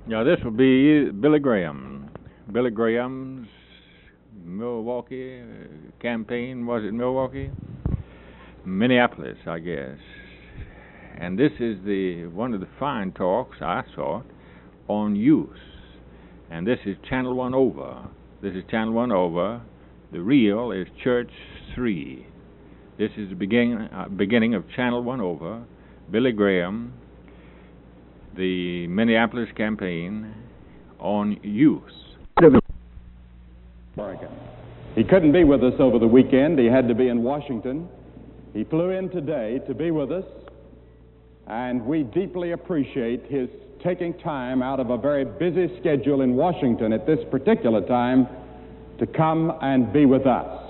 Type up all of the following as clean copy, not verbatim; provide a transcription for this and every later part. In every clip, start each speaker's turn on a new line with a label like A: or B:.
A: Now, this will be Billy Graham. Billy Graham's Milwaukee campaign, was it Milwaukee? Minneapolis, I guess. And this is one of the fine talks I saw on use. And this is Channel 1 over. This is Channel 1 over. The reel is Church 3. This is the beginning of Channel 1 over. Billy Graham, the Minneapolis campaign on use.
B: Oregon. He couldn't be with us over the weekend. He had to be in Washington. He flew in today to be with us, and we deeply appreciate his taking time out of a very busy schedule in Washington at this particular time to come and be with us.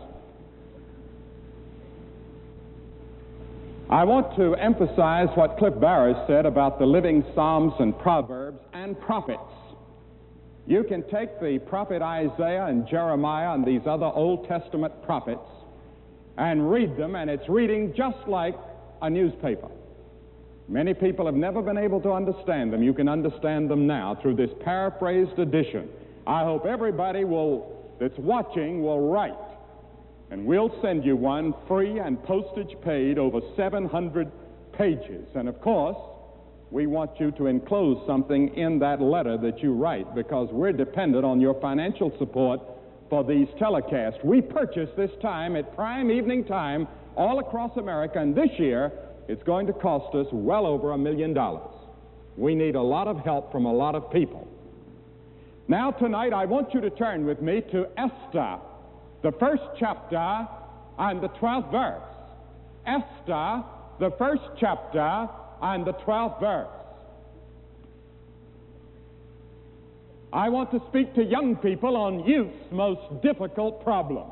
B: I want to emphasize what Cliff Barrows said about the living Psalms and Proverbs and prophets. You can take the prophet Isaiah and Jeremiah and these other Old Testament prophets and read them, and it's reading just like a newspaper. Many people have never been able to understand them. You can understand them now through this paraphrased edition. I hope everybody that's watching will write, and we'll send you one free and postage paid, over 700 pages. And of course, we want you to enclose something in that letter that you write, because we're dependent on your financial support for these telecasts. We purchase this time at prime evening time all across America, and this year it's going to cost us well over $1 million. We need a lot of help from a lot of people. Now tonight I want you to turn with me to Esther, the first chapter and the 12th verse. Esther, the first chapter and the 12th verse. I want to speak to young people on youth's most difficult problem.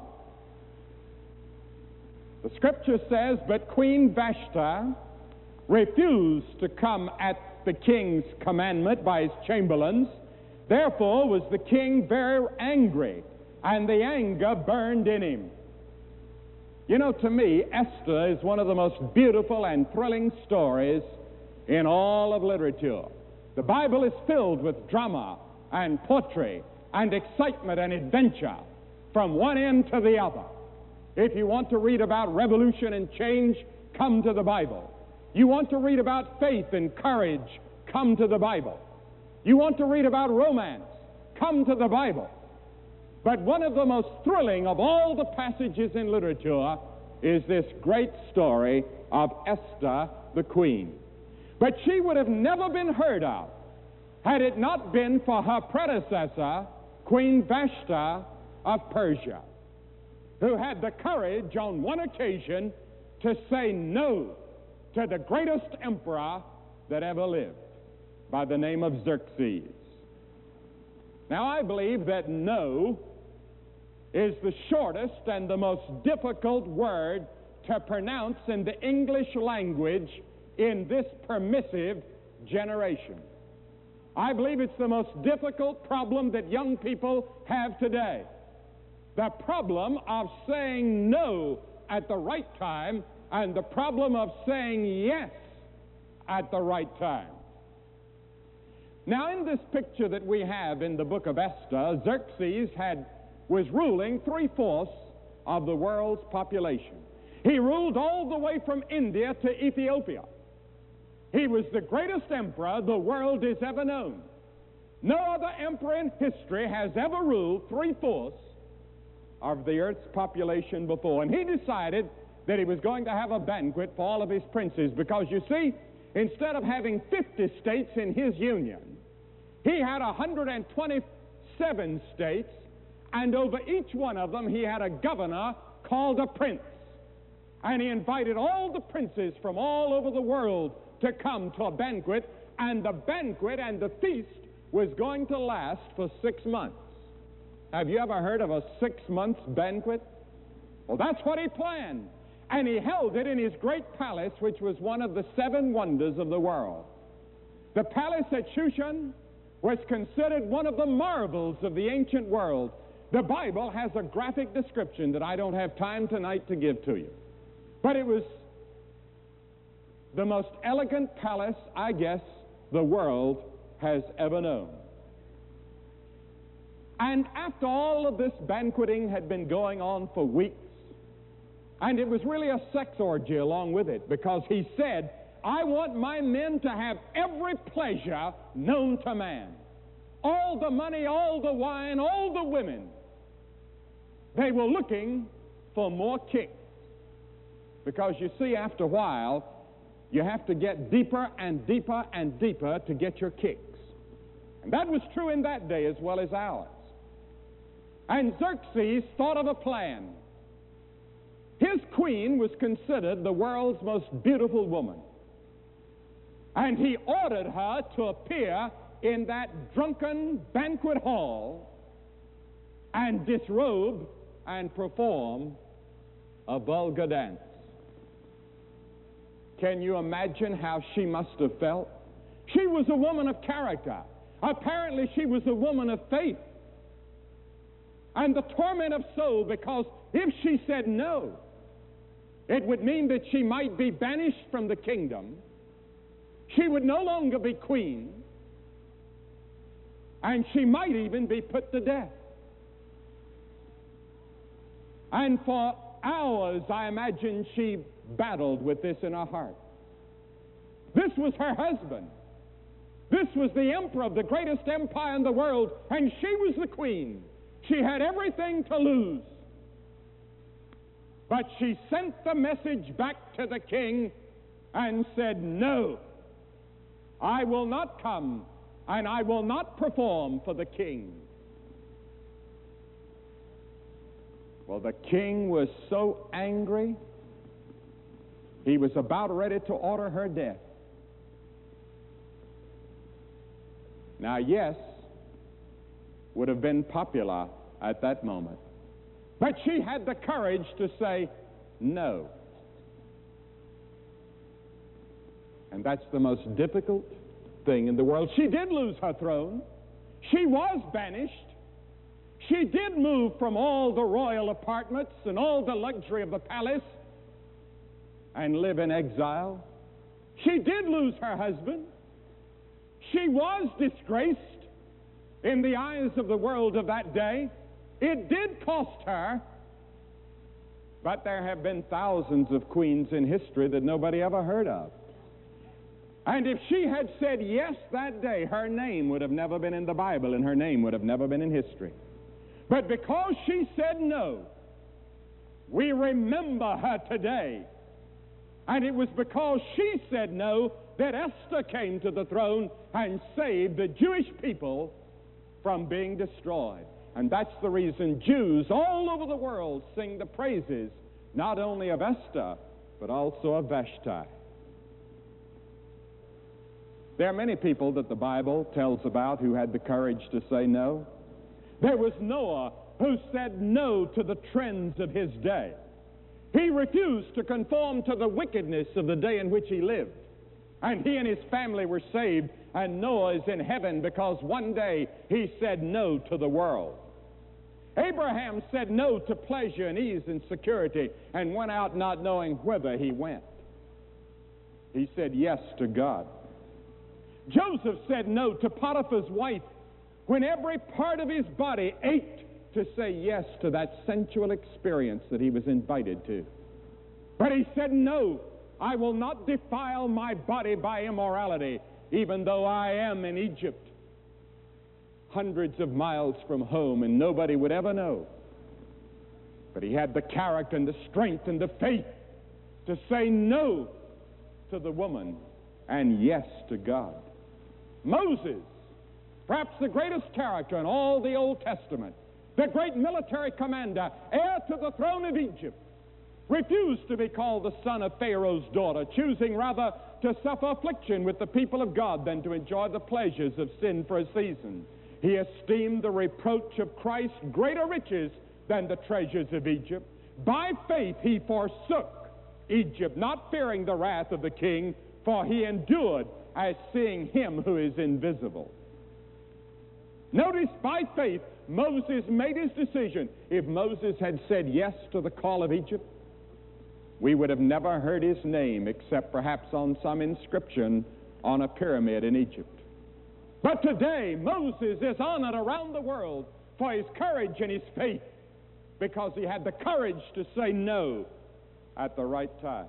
B: The scripture says, but Queen Vashti refused to come at the king's commandment by his chamberlains. Therefore was the king very angry, and the anger burned in him. You know, to me, Esther is one of the most beautiful and thrilling stories in all of literature. The Bible is filled with drama and poetry and excitement and adventure from one end to the other. If you want to read about revolution and change, come to the Bible. You want to read about faith and courage, come to the Bible. You want to read about romance, come to the Bible. But one of the most thrilling of all the passages in literature is this great story of Esther the queen. But she would have never been heard of had it not been for her predecessor, Queen Vashti of Persia, who had the courage on one occasion to say no to the greatest emperor that ever lived, by the name of Xerxes. Now, I believe that no is the shortest and the most difficult word to pronounce in the English language in this permissive generation. I believe it's the most difficult problem that young people have today. The problem of saying no at the right time and the problem of saying yes at the right time. Now, in this picture that we have in the book of Esther, Xerxes was ruling 3/4 of the world's population. He ruled all the way from India to Ethiopia. He was the greatest emperor the world has ever known. No other emperor in history has ever ruled 3/4 of the earth's population before. And he decided that he was going to have a banquet for all of his princes, because, you see, instead of having 50 states in his union, he had 127 states, and over each one of them he had a governor called a prince. And he invited all the princes from all over the world to come to a banquet, and the banquet and the feast was going to last for 6 months. Have you ever heard of a 6-month banquet? Well, that's what he planned. And he held it in his great palace, which was one of the 7 wonders of the world. The palace at Shushan was considered one of the marvels of the ancient world. The Bible has a graphic description that I don't have time tonight to give to you. But it was the most elegant palace, I guess, the world has ever known. And after all of this banqueting had been going on for weeks, and it was really a sex orgy along with it, because he said, I want my men to have every pleasure known to man. All the money, all the wine, all the women. They were looking for more kicks. Because you see, after a while, you have to get deeper and deeper and deeper to get your kicks. And that was true in that day as well as ours. And Xerxes thought of a plan. His queen was considered the world's most beautiful woman. And he ordered her to appear in that drunken banquet hall and disrobe and perform a vulgar dance. Can you imagine how she must have felt? She was a woman of character. Apparently she was a woman of faith. And the torment of soul, because if she said no, it would mean that she might be banished from the kingdom. She would no longer be queen. And she might even be put to death. And for hours, I imagine she battled with this in her heart. This was her husband. This was the emperor of the greatest empire in the world, and she was the queen. She had everything to lose. But she sent the message back to the king and said, no, I will not come, and I will not perform for the king. Well, the king was so angry, he was about ready to order her death. Now, yes, would have been popular at that moment. But she had the courage to say no. And that's the most difficult thing in the world. She did lose her throne. She was banished. She did move from all the royal apartments and all the luxury of the palace and live in exile. She did lose her husband. She was disgraced in the eyes of the world of that day. It did cost her, but there have been thousands of queens in history that nobody ever heard of. And if she had said yes that day, her name would have never been in the Bible and her name would have never been in history. But because she said no, we remember her today. And it was because she said no that Esther came to the throne and saved the Jewish people from being destroyed. And that's the reason Jews all over the world sing the praises not only of Esther, but also of Vashti. There are many people that the Bible tells about who had the courage to say no. There was Noah, who said no to the trends of his day. He refused to conform to the wickedness of the day in which he lived. And he and his family were saved, and Noah is in heaven because one day he said no to the world. Abraham said no to pleasure and ease and security and went out not knowing whither he went. He said yes to God. Joseph said no to Potiphar's wife when every part of his body ached to say yes to that sensual experience that he was invited to. But he said, no, I will not defile my body by immorality, even though I am in Egypt, hundreds of miles from home, and nobody would ever know. But he had the character and the strength and the faith to say no to the woman and yes to God. Moses, perhaps the greatest character in all the Old Testament, the great military commander, heir to the throne of Egypt, refused to be called the son of Pharaoh's daughter, choosing rather to suffer affliction with the people of God than to enjoy the pleasures of sin for a season. He esteemed the reproach of Christ greater riches than the treasures of Egypt. By faith he forsook Egypt, not fearing the wrath of the king, for he endured as seeing him who is invisible. Notice, by faith, Moses made his decision. If Moses had said yes to the call of Egypt, we would have never heard his name except perhaps on some inscription on a pyramid in Egypt. But today, Moses is honored around the world for his courage and his faith, because he had the courage to say no at the right time.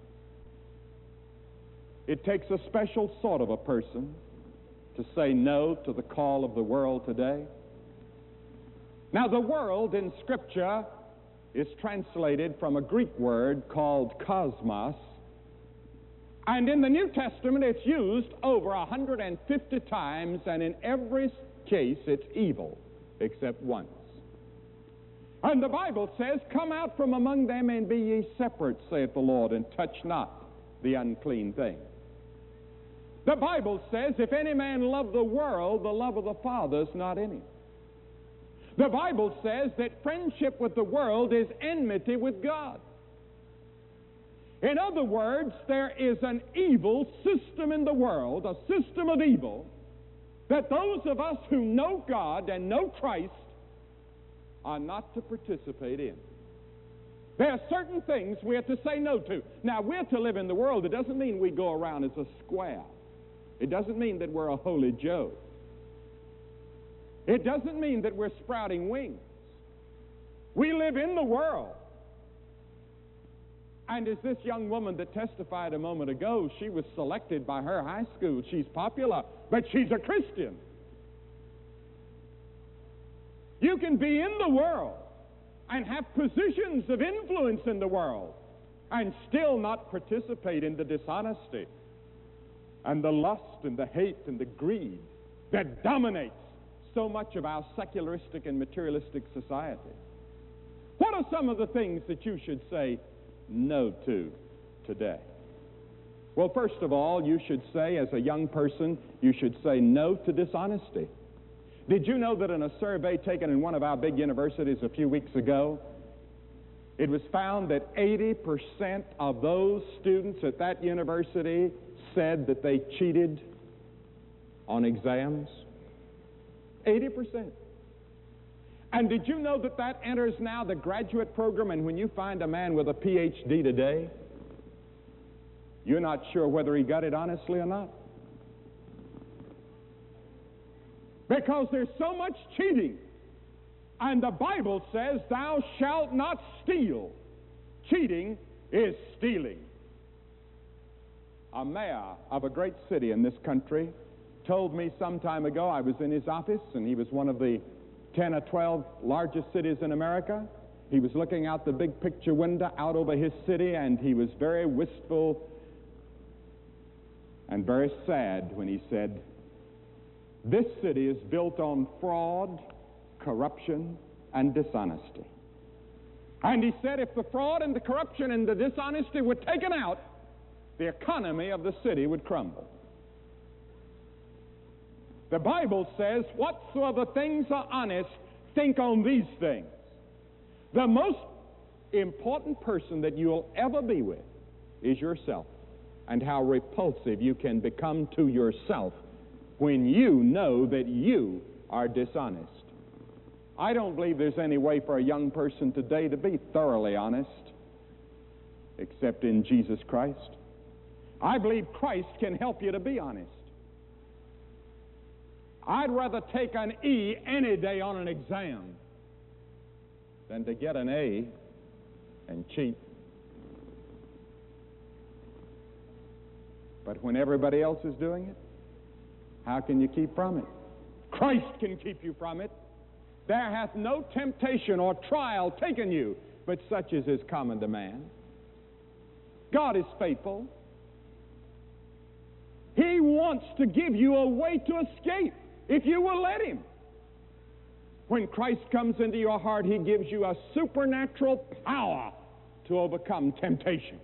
B: It takes a special sort of a person to say no to the call of the world today. Now, the world in Scripture is translated from a Greek word called cosmos, and in the New Testament it's used over 150 times, and in every case it's evil except once. And the Bible says, "Come out from among them and be ye separate, saith the Lord, and touch not the unclean thing." The Bible says, if any man love the world, the love of the Father is not in him. The Bible says that friendship with the world is enmity with God. In other words, there is an evil system in the world, a system of evil, that those of us who know God and know Christ are not to participate in. There are certain things we are to say no to. Now, we're to live in the world. It doesn't mean we go around as a square. It doesn't mean that we're a holy Joe. It doesn't mean that we're sprouting wings. We live in the world. And as this young woman that testified a moment ago, she was selected by her high school. She's popular, but she's a Christian. You can be in the world and have positions of influence in the world and still not participate in the dishonesty and the lust and the hate and the greed that dominates so much of our secularistic and materialistic society. What are some of the things that you should say no to today? Well, first of all, you should say, as a young person, you should say no to dishonesty. Did you know that in a survey taken in one of our big universities a few weeks ago, it was found that 80% of those students at that university said that they cheated on exams? 80%. And did you know that that enters now the graduate program, and when you find a man with a PhD today, you're not sure whether he got it honestly or not? Because there's so much cheating. And the Bible says, thou shalt not steal. Cheating is stealing. A mayor of a great city in this country told me some time ago, I was in his office, and he was one of the 10 or 12 largest cities in America. He was looking out the big picture window out over his city, and he was very wistful and very sad when he said, this city is built on fraud, corruption, and dishonesty. And he said if the fraud and the corruption and the dishonesty were taken out, the economy of the city would crumble. The Bible says, whatsoever things are honest, think on these things. The most important person that you'll ever be with is yourself, and how repulsive you can become to yourself when you know that you are dishonest. I don't believe there's any way for a young person today to be thoroughly honest except in Jesus Christ. I believe Christ can help you to be honest. I'd rather take an E any day on an exam than to get an A and cheat. But when everybody else is doing it, how can you keep from it? Christ can keep you from it. There hath no temptation or trial taken you, but such as is common to man. God is faithful. He wants to give you a way to escape if you will let him. When Christ comes into your heart, he gives you a supernatural power to overcome temptation.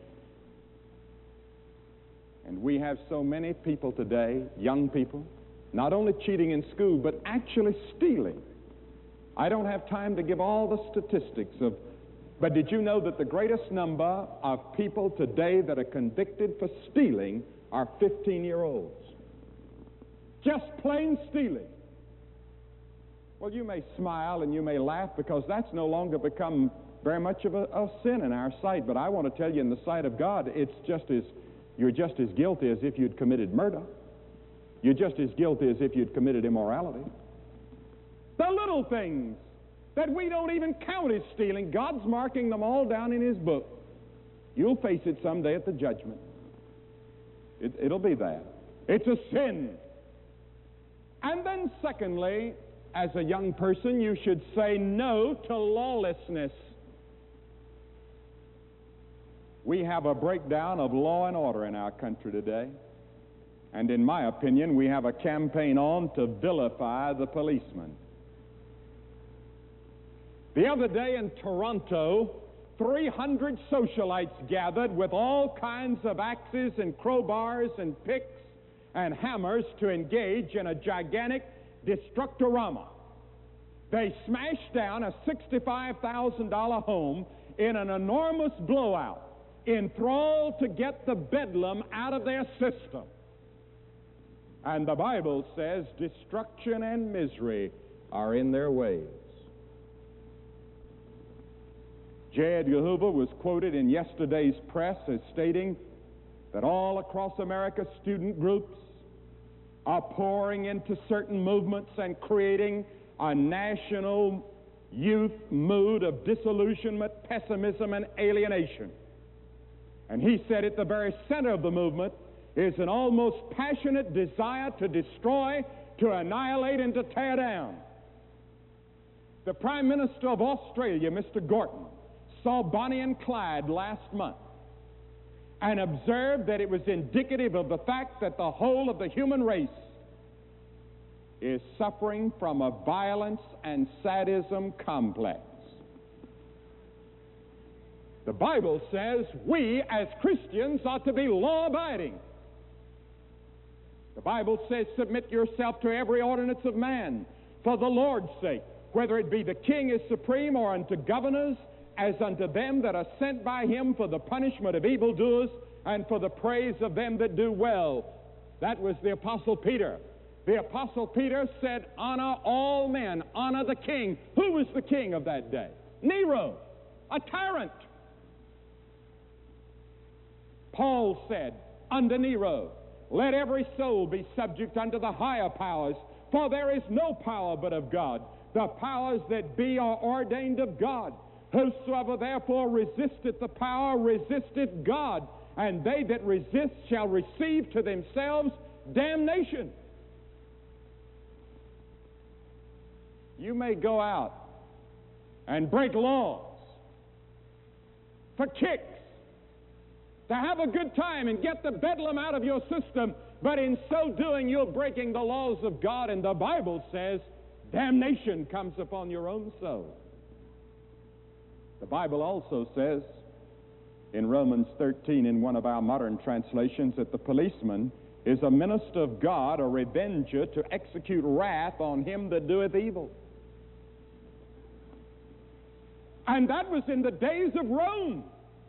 B: And we have so many people today, young people, not only cheating in school, but actually stealing. I don't have time to give all the statistics of, but did you know that the greatest number of people today that are convicted for stealing are 15-year-olds? Just plain stealing. Well, you may smile and you may laugh because that's no longer become very much of a sin in our sight, but I want to tell you in the sight of God, you're just as guilty as if you'd committed murder. you're just as guilty as if you'd committed immorality. The little things that we don't even count as stealing, God's marking them all down in His book. You'll face it someday at the judgment. It'll be that. It's a sin. And then secondly, as a young person, you should say no to lawlessness. We have a breakdown of law and order in our country today. And in my opinion, we have a campaign on to vilify the policeman. The other day in Toronto, 300 socialites gathered with all kinds of axes and crowbars and picks and hammers to engage in a gigantic destructorama. They smashed down a $65,000 home in an enormous blowout, enthralled to get the bedlam out of their system. And the Bible says destruction and misery are in their ways. J. Edgar Hoover was quoted in yesterday's press as stating that all across America student groups are pouring into certain movements and creating a national youth mood of disillusionment, pessimism, and alienation. And he said at the very center of the movement is an almost passionate desire to destroy, to annihilate, and to tear down. The Prime Minister of Australia, Mr. Gorton, saw Bonnie and Clyde last month and observed that it was indicative of the fact that the whole of the human race is suffering from a violence and sadism complex. The Bible says we as Christians ought to be law-abiding. The Bible says, submit yourself to every ordinance of man for the Lord's sake, whether it be the king is supreme or unto governors, as unto them that are sent by him for the punishment of evildoers and for the praise of them that do well. That was the Apostle Peter. The Apostle Peter said, honor all men, honor the king. Who was the king of that day? Nero, a tyrant. Paul said, under Nero, let every soul be subject unto the higher powers, for there is no power but of God. The powers that be are ordained of God. Whosoever therefore resisteth the power resisteth God, and they that resist shall receive to themselves damnation. You may go out and break laws for kicks, to have a good time and get the bedlam out of your system, but in so doing you're breaking the laws of God, and the Bible says damnation comes upon your own soul. The Bible also says in Romans 13, in one of our modern translations, that the policeman is a minister of God, a revenger to execute wrath on him that doeth evil. And that was in the days of Rome.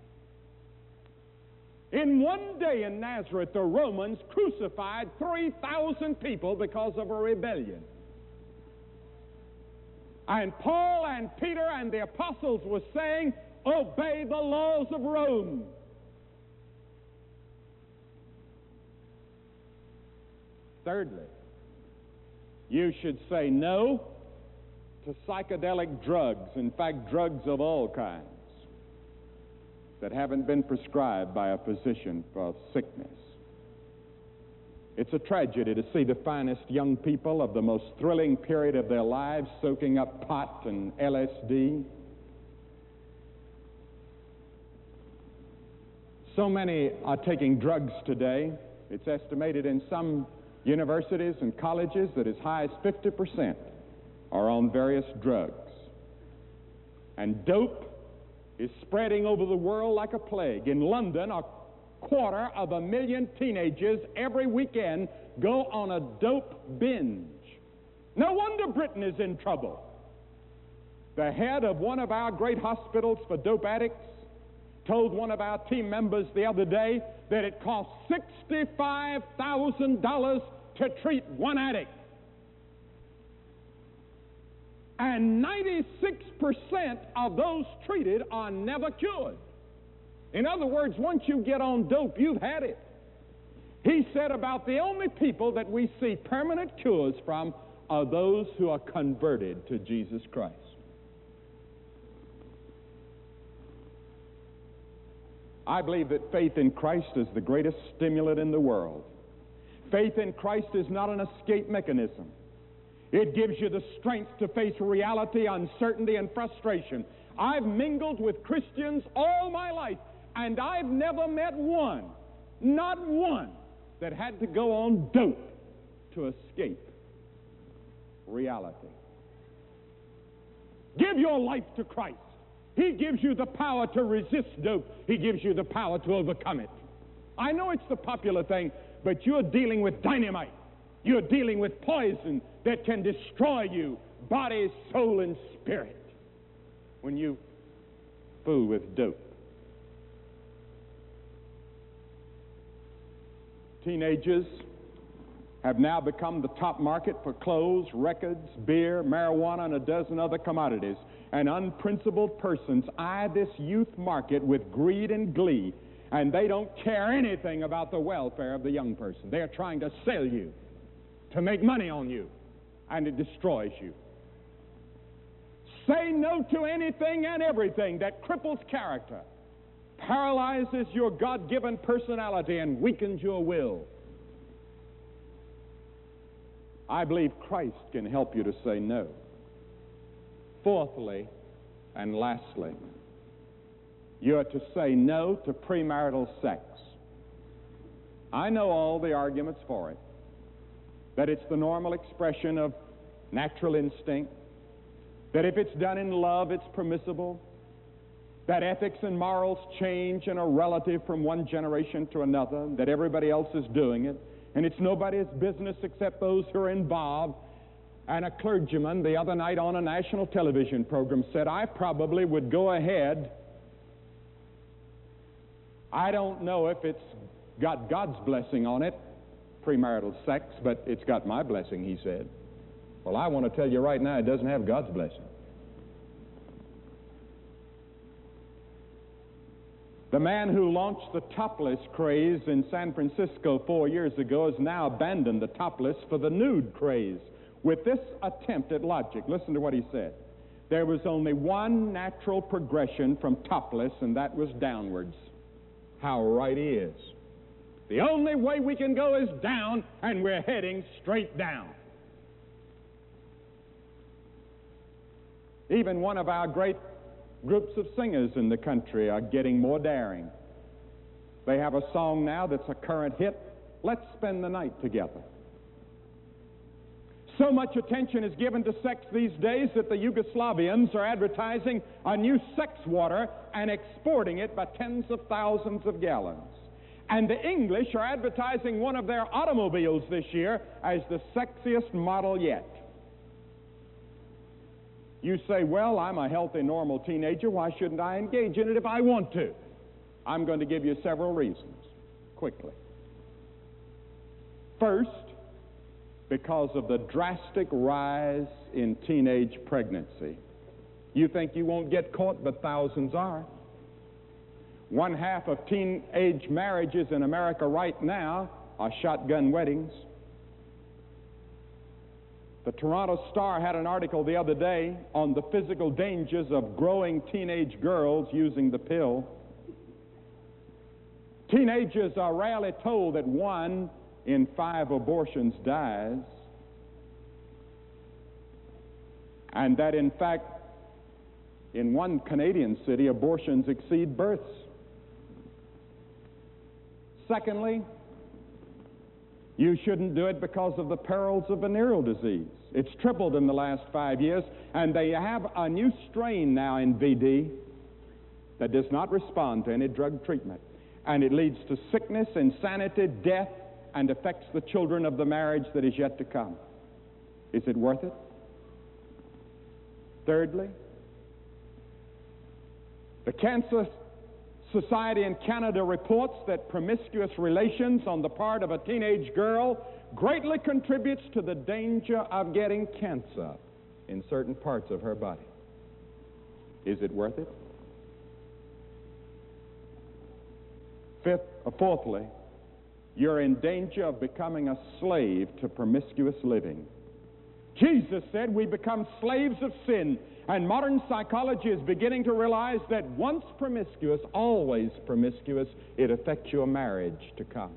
B: In one day in Nazareth, the Romans crucified 3,000 people because of a rebellion. And Paul and Peter and the apostles were saying, obey the laws of Rome. Thirdly, you should say no to psychedelic drugs, in fact, drugs of all kinds, that haven't been prescribed by a physician for sickness. It's a tragedy to see the finest young people of the most thrilling period of their lives soaking up pot and LSD. So many are taking drugs today. It's estimated in some universities and colleges that as high as 50% are on various drugs. And dope is spreading over the world like a plague. In London, 250,000 teenagers every weekend go on a dope binge. No wonder Britain is in trouble. The head of one of our great hospitals for dope addicts told one of our team members the other day that it costs $65,000 to treat one addict. And 96% of those treated are never cured. In other words, once you get on dope, you've had it. He said about the only people that we see permanent cures from are those who are converted to Jesus Christ. I believe that faith in Christ is the greatest stimulant in the world. Faith in Christ is not an escape mechanism. It gives you the strength to face reality, uncertainty, and frustration. I've mingled with Christians all my life, and I've never met one, not one, that had to go on dope to escape reality. Give your life to Christ. He gives you the power to resist dope. He gives you the power to overcome it. I know it's the popular thing, but you're dealing with dynamite. You're dealing with poison that can destroy you, body, soul, and spirit, when you fool with dope. Teenagers have now become the top market for clothes, records, beer, marijuana, and a dozen other commodities. And unprincipled persons eye this youth market with greed and glee, and they don't care anything about the welfare of the young person. They're trying to sell you, to make money on you, and it destroys you. Say no to anything and everything that cripples character, paralyzes your God-given personality, and weakens your will. I believe Christ can help you to say no. Fourthly and lastly, you're to say no to premarital sex. I know all the arguments for it, that it's the normal expression of natural instinct, that if it's done in love, it's permissible, that ethics and morals change and are relative from one generation to another, that everybody else is doing it, and it's nobody's business except those who are involved. And a clergyman the other night on a national television program said, I probably would go ahead. I don't know if it's got God's blessing on it, premarital sex, but it's got my blessing, he said. Well, I want to tell you right now, it doesn't have God's blessing. The man who launched the topless craze in San Francisco 4 years ago has now abandoned the topless for the nude craze. With this attempt at logic, listen to what he said. There was only one natural progression from topless, and that was downwards. How right he is. The only way we can go is down, and we're heading straight down. Even one of our great groups of singers in the country are getting more daring. They have a song now that's a current hit, Let's Spend the Night Together. So much attention is given to sex these days that the Yugoslavians are advertising a new sex water and exporting it by tens of thousands of gallons. And the English are advertising one of their automobiles this year as the sexiest model yet. You say, well, I'm a healthy, normal teenager. Why shouldn't I engage in it if I want to? I'm going to give you several reasons, quickly. First, because of the drastic rise in teenage pregnancy. You think you won't get caught, but thousands are. 1/2 of teenage marriages in America right now are shotgun weddings. The Toronto Star had an article the other day on the physical dangers of growing teenage girls using the pill. Teenagers are rarely told that 1 in 5 abortions dies, and that in fact in one Canadian city abortions exceed births. Secondly, you shouldn't do it because of the perils of venereal disease. It's tripled in the last 5 years, and they have a new strain now in VD that does not respond to any drug treatment, and it leads to sickness, insanity, death, and affects the children of the marriage that is yet to come. Is it worth it? Thirdly, the Cancer Society in Canada reports that promiscuous relations on the part of a teenage girl greatly contributes to the danger of getting cancer in certain parts of her body. Is it worth it? Fourthly, you're in danger of becoming a slave to promiscuous living. Jesus said we become slaves of sin, and modern psychology is beginning to realize that once promiscuous, always promiscuous, it affects your marriage to come.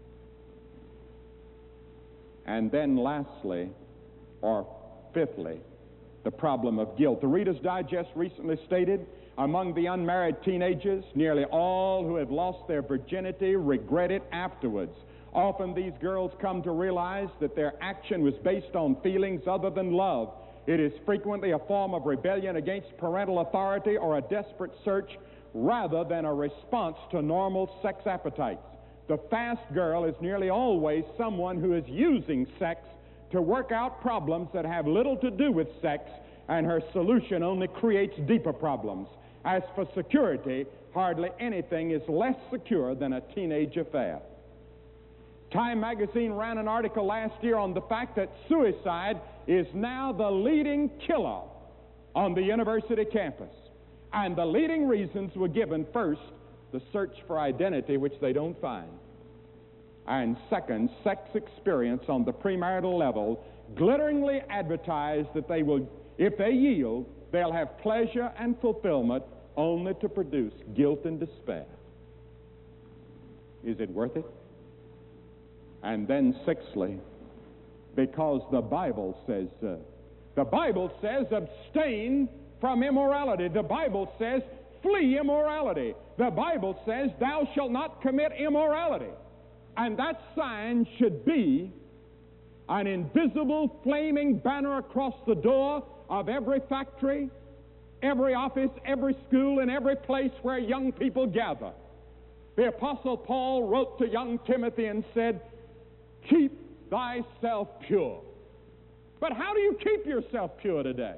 B: And then lastly, or fifthly, the problem of guilt. The Reader's Digest recently stated, among the unmarried teenagers, nearly all who have lost their virginity regret it afterwards. Often these girls come to realize that their action was based on feelings other than love. It is frequently a form of rebellion against parental authority or a desperate search rather than a response to normal sex appetites. The fast girl is nearly always someone who is using sex to work out problems that have little to do with sex, and her solution only creates deeper problems. As for security, hardly anything is less secure than a teenage affair. Time magazine ran an article last year on the fact that suicide is now the leading killer on the university campus. And the leading reasons were given: first, the search for identity, which they don't find; and second, sex experience on the premarital level, glitteringly advertised that they will, if they yield, they'll have pleasure and fulfillment, only to produce guilt and despair. Is it worth it? And then sixthly, because the Bible says so. The Bible says abstain from immorality. The Bible says flee immorality. The Bible says thou shalt not commit immorality. And that sign should be an invisible flaming banner across the door of every factory, every office, every school, and every place where young people gather. The Apostle Paul wrote to young Timothy and said, keep thyself pure. But how do you keep yourself pure today?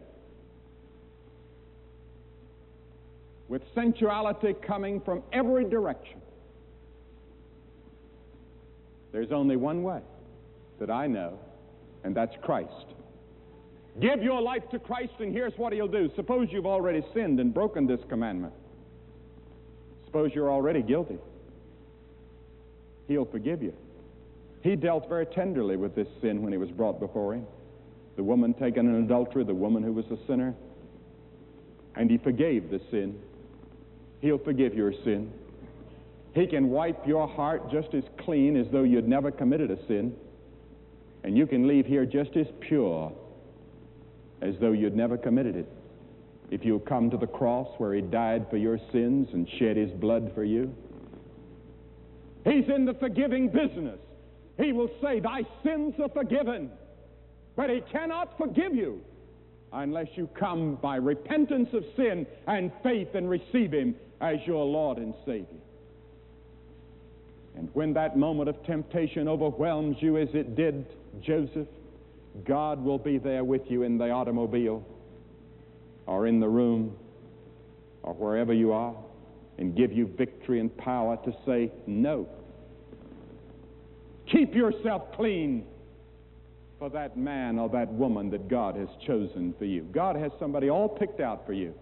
B: With sensuality coming from every direction. There's only one way that I know, and that's Christ. Give your life to Christ, and here's what He'll do. Suppose you've already sinned and broken this commandment. Suppose you're already guilty. He'll forgive you. He dealt very tenderly with this sin when He was brought before Him. The woman taken in adultery, the woman who was a sinner. And He forgave the sin. He'll forgive your sin. He can wipe your heart just as clean as though you'd never committed a sin. And you can leave here just as pure as though you'd never committed it. If you'll come to the cross where He died for your sins and shed His blood for you. He's in the forgiving business. He will say, thy sins are forgiven. But He cannot forgive you unless you come by repentance of sin and faith and receive Him as your Lord and Savior. And when that moment of temptation overwhelms you as it did Joseph, God will be there with you in the automobile or in the room or wherever you are and give you victory and power to say no. Keep yourself clean for that man or that woman that God has chosen for you. God has somebody all picked out for you.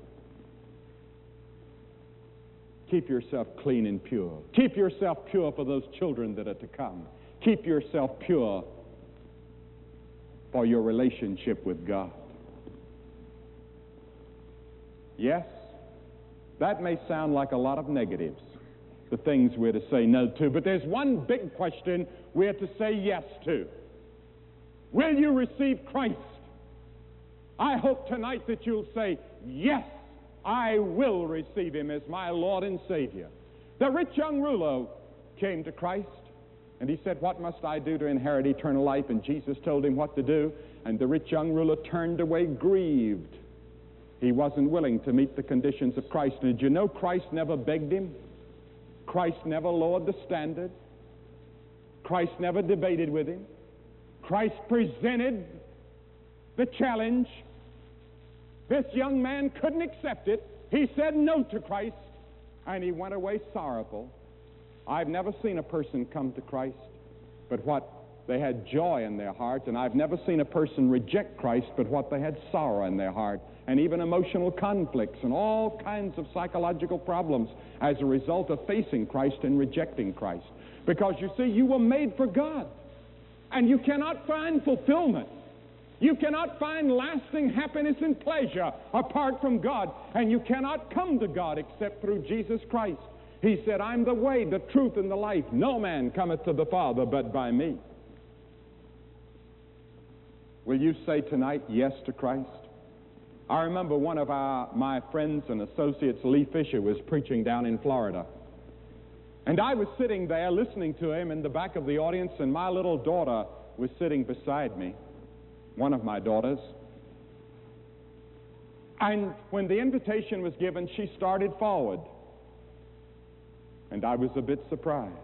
B: Keep yourself clean and pure. Keep yourself pure for those children that are to come. Keep yourself pure for your relationship with God. Yes, that may sound like a lot of negatives, the things we're to say no to, but there's one big question we're to say yes to. Will you receive Christ? I hope tonight that you'll say, yes, I will receive Him as my Lord and Savior. The rich young ruler came to Christ, and he said, what must I do to inherit eternal life? And Jesus told him what to do, and the rich young ruler turned away grieved. He wasn't willing to meet the conditions of Christ. And did you know Christ never begged him? Christ never lowered the standard. Christ never debated with him. Christ presented the challenge. This young man couldn't accept it. He said no to Christ, and he went away sorrowful. I've never seen a person come to Christ, but what they had joy in their heart, and I've never seen a person reject Christ, but what they had sorrow in their heart, and even emotional conflicts and all kinds of psychological problems as a result of facing Christ and rejecting Christ. Because you see, you were made for God. And you cannot find fulfillment. You cannot find lasting happiness and pleasure apart from God. And you cannot come to God except through Jesus Christ. He said, I'm the way, the truth, and the life. No man cometh to the Father but by me. Will you say tonight yes to Christ? I remember one of my friends and associates, Lee Fisher, was preaching down in Florida. And I was sitting there listening to him in the back of the audience, and my little daughter was sitting beside me, one of my daughters. And when the invitation was given, she started forward. And I was a bit surprised.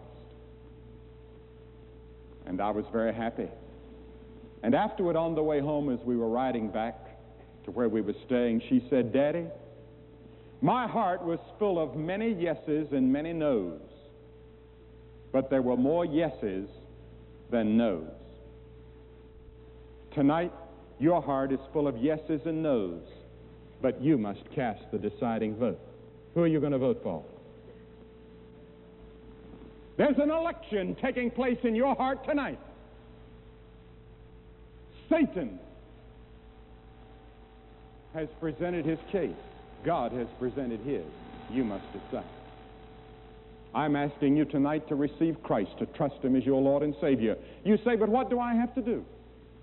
B: And I was very happy. And afterward, on the way home, as we were riding back to where we were staying, she said, Daddy, my heart was full of many yeses and many nos. But there were more yeses than nos. Tonight, your heart is full of yeses and nos, but you must cast the deciding vote. Who are you going to vote for? There's an election taking place in your heart tonight. Satan has presented his case. God has presented his. You must decide. I'm asking you tonight to receive Christ, to trust him as your Lord and Savior. You say, but what do I have to do?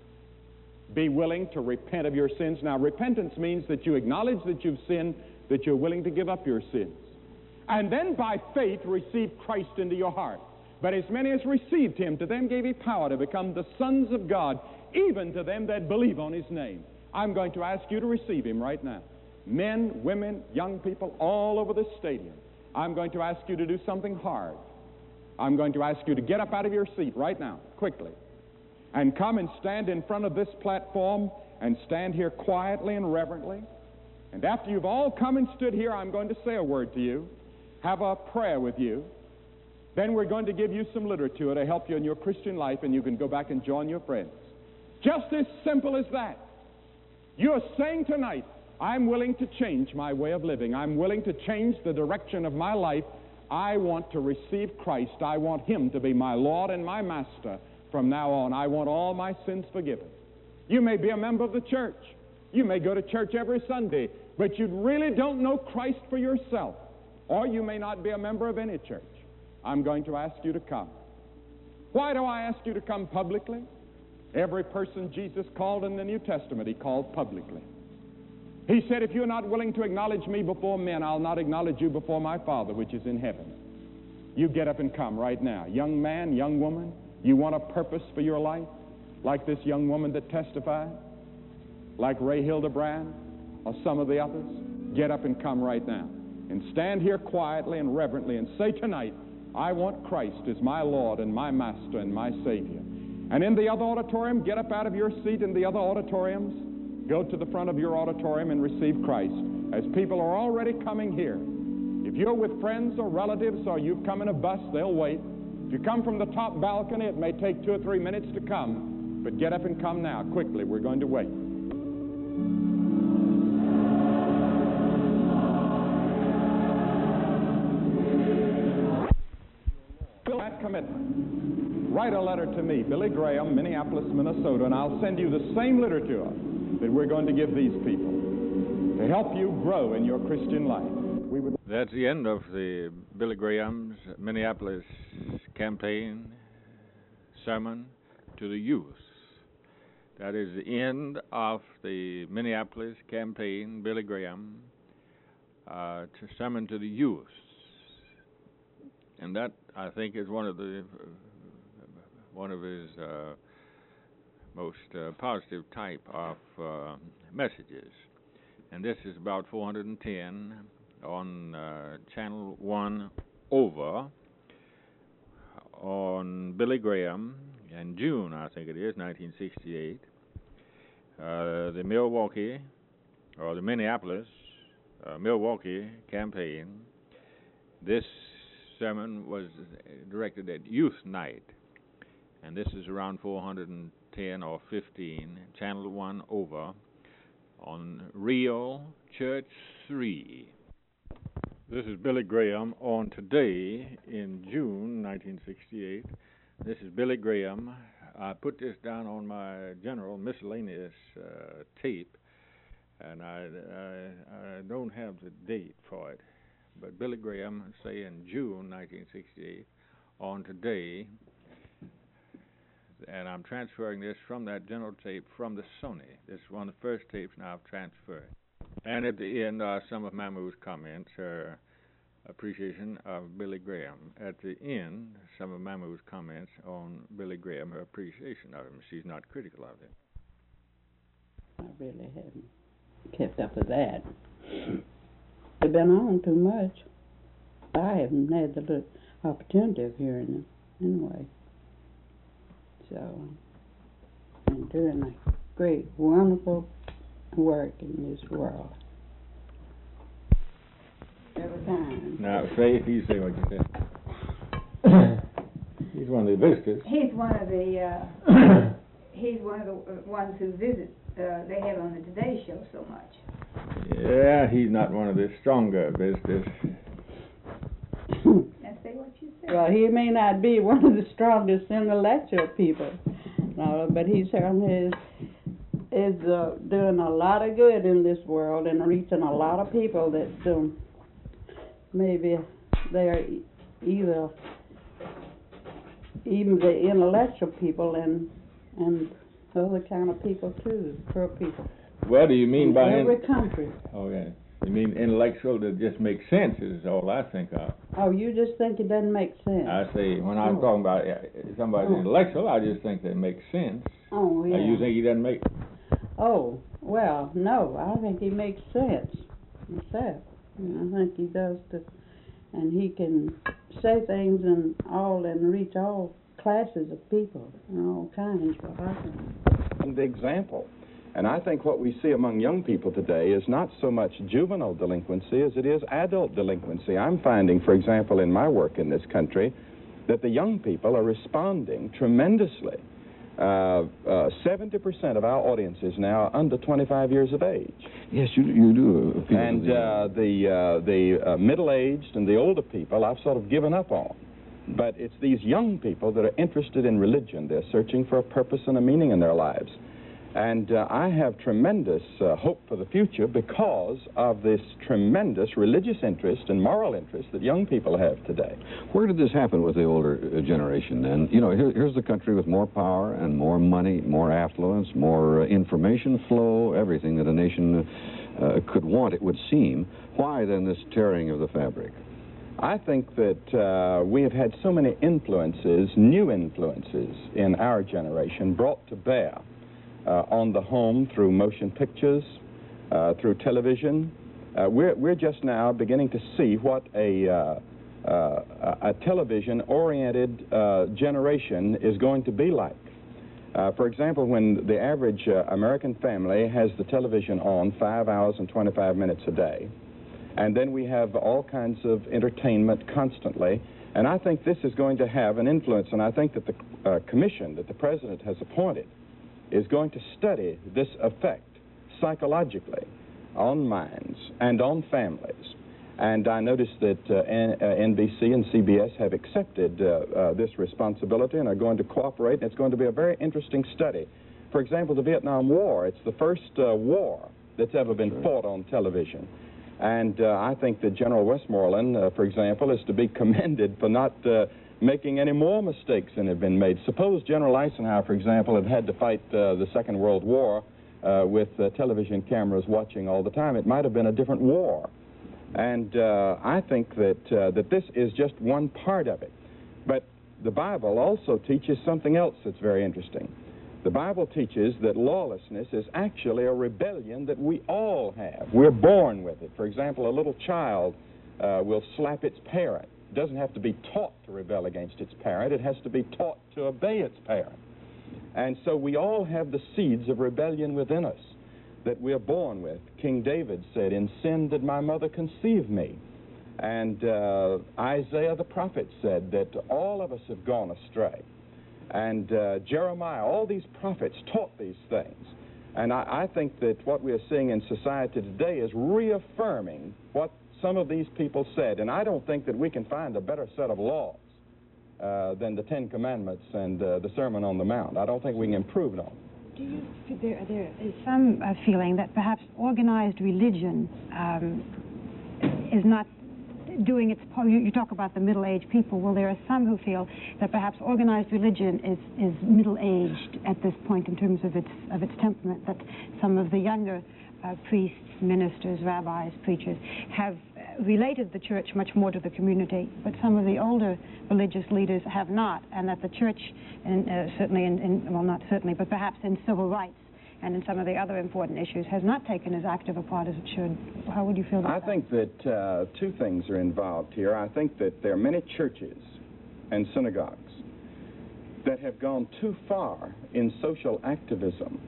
B: Be willing to repent of your sins. Now, repentance means that you acknowledge that you've sinned, that you're willing to give up your sins. And then by faith receive Christ into your heart. But as many as received him, to them gave he power to become the sons of God, even to them that believe on his name. I'm going to ask you to receive him right now. Men, women, young people, all over this stadium. I'm going to ask you to do something hard. I'm going to ask you to get up out of your seat right now, quickly, and come and stand in front of this platform and stand here quietly and reverently. And after you've all come and stood here, I'm going to say a word to you, have a prayer with you. Then we're going to give you some literature to help you in your Christian life, and you can go back and join your friends. Just as simple as that. You're saying tonight, I'm willing to change my way of living. I'm willing to change the direction of my life. I want to receive Christ. I want him to be my Lord and my Master from now on. I want all my sins forgiven. You may be a member of the church. You may go to church every Sunday, but you really don't know Christ for yourself. Or you may not be a member of any church. I'm going to ask you to come. Why do I ask you to come publicly? Every person Jesus called in the New Testament, he called publicly. He said, if you're not willing to acknowledge me before men, I'll not acknowledge you before my Father which is in heaven. You get up and come right now. Young man, young woman, you want a purpose for your life? Like this young woman that testified? Like Ray Hildebrand or some of the others? Get up and come right now. And stand here quietly and reverently and say tonight, I want Christ as my Lord and my Master and my Savior. And in the other auditorium, get up out of your seat in the other auditoriums. Go to the front of your auditorium and receive Christ. As people are already coming here. If you're with friends or relatives or you've come in a bus, they'll wait. If you come from the top balcony, it may take 2 or 3 minutes to come. But get up and come now, quickly. We're going to wait. Fill that commitment. Write a letter to me, Billy Graham, Minneapolis, Minnesota, and I'll send you the same literature that we're going to give these people to help you grow in your Christian life.
A: That's the end of the Billy Graham's Minneapolis campaign sermon to the youth. That is the end of the Minneapolis campaign, Billy Graham, to sermon to the youth. And that, I think, is one of his most positive type of messages. And this is about 410 on Channel 1 over on Billy Graham in June, I think it is, 1968. The Milwaukee, or the Minneapolis, Milwaukee campaign. This sermon was directed at Youth Night. And this is around 410 or 15, Channel 1 over, on Real Church 3. This is Billy Graham on today in June 1968. This is Billy Graham. I put this down on my general miscellaneous tape, and I don't have the date for it. But Billy Graham, say in June 1968, on today, and I'm transferring this from that general tape from the Sony. This is one of the first tapes now I've transferred. And at the end are some of Mamou's comments, her appreciation of Billy Graham. At the end, some of Mamou's comments on Billy Graham, her appreciation of him. She's not critical of him.
C: I really haven't kept up with that. They've been on too much. I haven't had the opportunity of hearing them anyway. So, I'm doing a great, wonderful work in this world. Every time.
A: Now, Faith, you say what you said. He's one of the visitors.
D: He's one of the ones who visit. They have on the Today Show so much.
A: Yeah, he's not one of the stronger visitors.
D: And say what you said.
C: Well, he may not be one of the strongest intellectual people, no, but he certainly is doing a lot of good in this world and reaching a lot of people that maybe they're either even the intellectual people and other kind of people too, poor people.
A: What do you mean by
C: every country?
A: Oh, yeah. You mean intellectual that just makes sense is all I think of.
C: Oh, you just think it doesn't make sense?
A: I say, when I'm talking about somebody's intellectual, I just think they make sense.
C: Oh, yeah.
A: You think he doesn't make...
C: Oh, well, no, I think he makes sense himself. I think he does too. And he can say things and reach all classes of people and all kinds, what I think.
E: The example. And I think what we see among young people today is not so much juvenile delinquency as it is adult delinquency. I'm finding, for example, in my work in this country, that the young people are responding tremendously. 70% of our audience is now under 25 years of age.
F: Yes, you do.
E: And the middle-aged and the older people I've sort of given up on. But it's these young people that are interested in religion. They're searching for a purpose and a meaning in their lives. And I have tremendous hope for the future because of this tremendous religious interest and moral interest that young people have today.
F: Where did this happen with the older generation then? You know, here's the country with more power and more money, more affluence, more information flow, everything that a nation could want, it would seem. Why then this tearing of the fabric?
E: I think that we have had so many influences, new influences in our generation brought to bear on the home through motion pictures, through television. We're just now beginning to see what a television-oriented generation is going to be like. For example, when the average American family has the television on 5 hours and 25 minutes a day, and then we have all kinds of entertainment constantly, and I think this is going to have an influence, and I think that the commission that the President has appointed is going to study this effect psychologically on minds and on families. And I noticed that NBC and CBS have accepted this responsibility and are going to cooperate, and it's going to be a very interesting study. For example, the Vietnam War, it's the first war that's ever been fought on television. And I think that General Westmoreland, for example, is to be commended for not making any more mistakes than have been made. Suppose General Eisenhower, for example, had to fight the Second World War with television cameras watching all the time. It might have been a different war. And I think that this is just one part of it. But the Bible also teaches something else that's very interesting. The Bible teaches that lawlessness is actually a rebellion that we all have. We're born with it. For example, a little child will slap its parent. It doesn't have to be taught to rebel against its parent. It has to be taught to obey its parent. And so we all have the seeds of rebellion within us that we're born with. King David said, "In sin did my mother conceive me." And Isaiah the prophet said that all of us have gone astray. And Jeremiah, all these prophets taught these things. And I think that what we are seeing in society today is reaffirming what some of these people said. And I don't think that we can find a better set of laws than the Ten Commandments and the Sermon on the Mount. I don't think we can improve on them.
G: Do you, there is some feeling that perhaps organized religion is not doing its part? You talk about the middle-aged people. Well, there are some who feel that perhaps organized religion is middle-aged at this point in terms of its temperament, that some of the younger priests, ministers, rabbis, preachers have related the church much more to the community, but some of the older religious leaders have not, and that the church, certainly well, not certainly, but perhaps in civil rights and in some of the other important issues, has not taken as active a part as it should. How would you feel about that?
E: I think that two things are involved here. I think that there are many churches and synagogues that have gone too far in social activism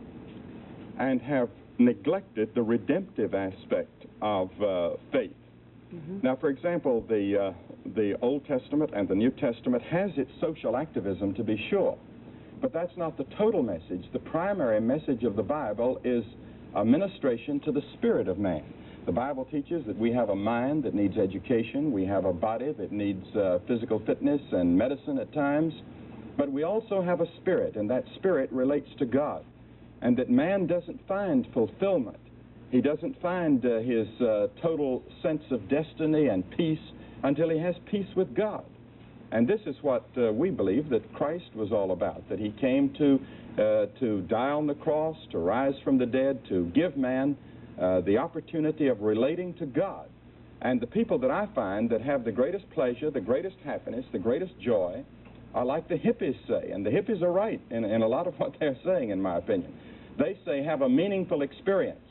E: and have neglected the redemptive aspect of faith. Mm-hmm. Now, for example, the Old Testament and the New Testament has its social activism, to be sure, but that's not the total message. The primary message of the Bible is a ministration to the spirit of man. The Bible teaches that we have a mind that needs education, we have a body that needs physical fitness and medicine at times, but we also have a spirit, and that spirit relates to God, and that man doesn't find fulfillment. He doesn't find his total sense of destiny and peace until he has peace with God. And this is what we believe that Christ was all about, that he came to die on the cross, to rise from the dead, to give man the opportunity of relating to God. And the people that I find that have the greatest pleasure, the greatest happiness, the greatest joy, are like the hippies say, and the hippies are right in a lot of what they're saying, in my opinion. They say have a meaningful experience.